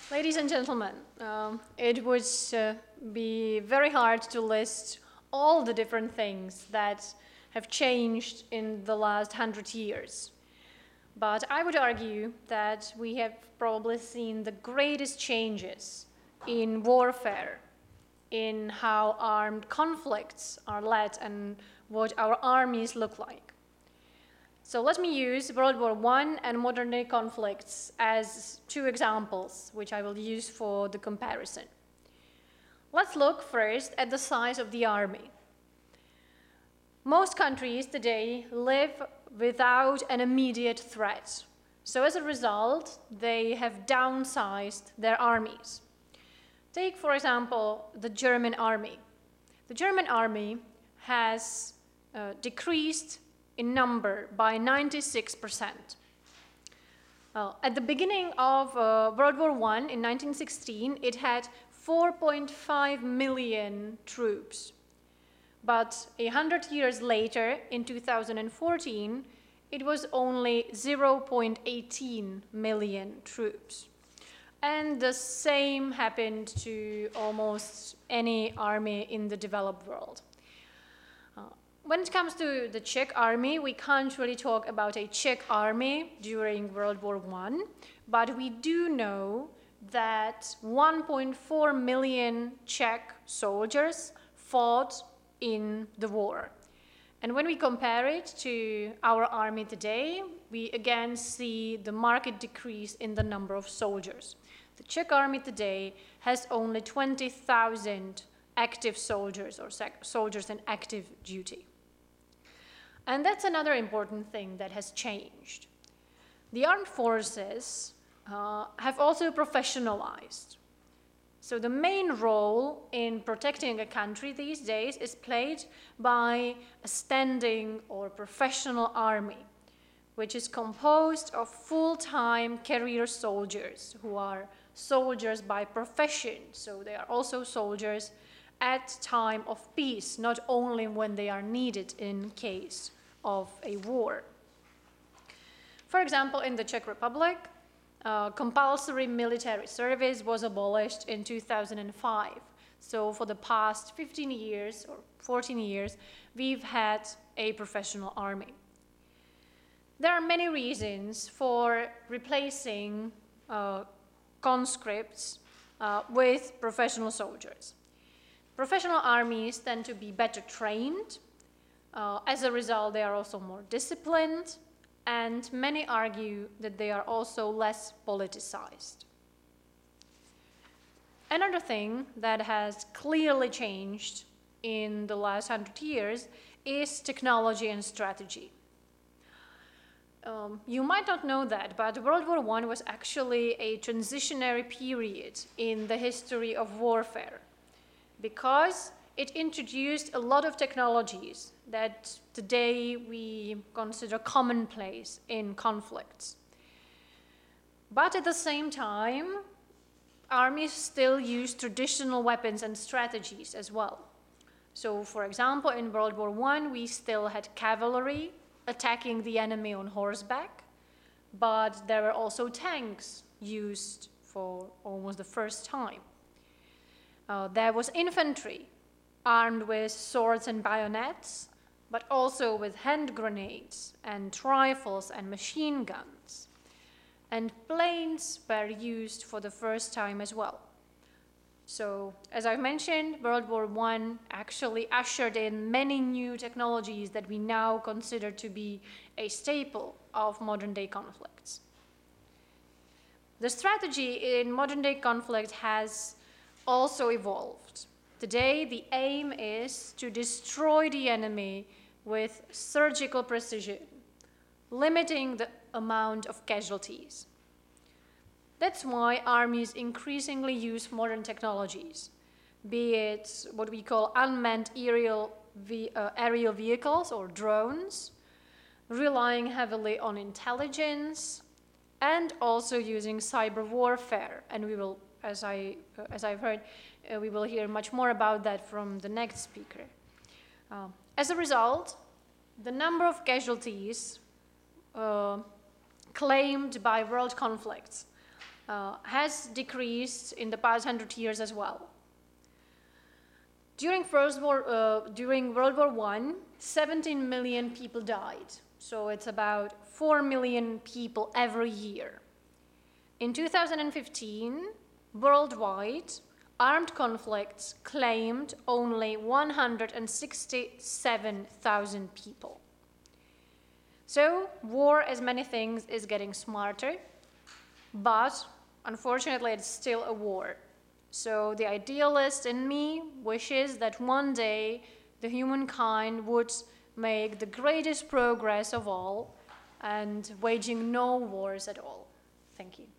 Ladies and gentlemen, it would be very hard to list all the different things that have changed in the last 100 years. But I would argue that we have probably seen the greatest changes in warfare, in how armed conflicts are led and what our armies look like. So let me use World War I and modern-day conflicts as two examples, which I will use for the comparison. Let's look first at the size of the army. Most countries today live without an immediate threat. So as a result, they have downsized their armies. Take, for example, the German army. The German army has decreased in number by 96%. At the beginning of World War I in 1916, it had 4.5 million troops. But 100 years later, in 2014, it was only 0.18 million troops. And the same happened to almost any army in the developed world. When it comes to the Czech army, we can't really talk about a Czech army during World War I, but we do know that 1.4 million Czech soldiers fought in the war. And when we compare it to our army today, we again see the marked decrease in the number of soldiers. The Czech army today has only 20,000 active soldiers or soldiers in active duty. And that's another important thing that has changed. The armed forces have also professionalized. So the main role in protecting a country these days is played by a standing or professional army, which is composed of full-time career soldiers who are soldiers by profession. So they are also soldiers at time of peace, not only when they are needed in case of a war. For example, in the Czech Republic, compulsory military service was abolished in 2005. So for the past 15 years or 14 years, we've had a professional army. There are many reasons for replacing conscripts with professional soldiers. Professional armies tend to be better trained. As a result, they are also more disciplined, and many argue that they are also less politicized. Another thing that has clearly changed in the last 100 years is technology and strategy. You might not know that, but World War I was actually a transitionary period in the history of warfare, because it introduced a lot of technologies that today we consider commonplace in conflicts. But at the same time, armies still use traditional weapons and strategies as well. So, for example, in World War I, we still had cavalry attacking the enemy on horseback, but there were also tanks used for almost the first time. There was infantry armed with swords and bayonets, but also with hand grenades and rifles and machine guns. And planes were used for the first time as well. So, as I've mentioned, World War I actually ushered in many new technologies that we now consider to be a staple of modern-day conflicts. The strategy in modern-day conflict has also evolved. Today, the aim is to destroy the enemy with surgical precision, limiting the amount of casualties. That's why armies increasingly use modern technologies, be it what we call unmanned aerial vehicles or drones, relying heavily on intelligence, and also using cyber warfare. And we will, as I've heard, we will hear much more about that from the next speaker. As a result, the number of casualties claimed by world conflicts has decreased in the past 100 years as well. During World War I, 17 million people died. So it's about 4 million people every year. In 2015, worldwide, armed conflicts claimed only 167,000 people. So war, as many things, is getting smarter, but unfortunately it's still a war. So the idealist in me wishes that one day the humankind would make the greatest progress of all and waging no wars at all. Thank you.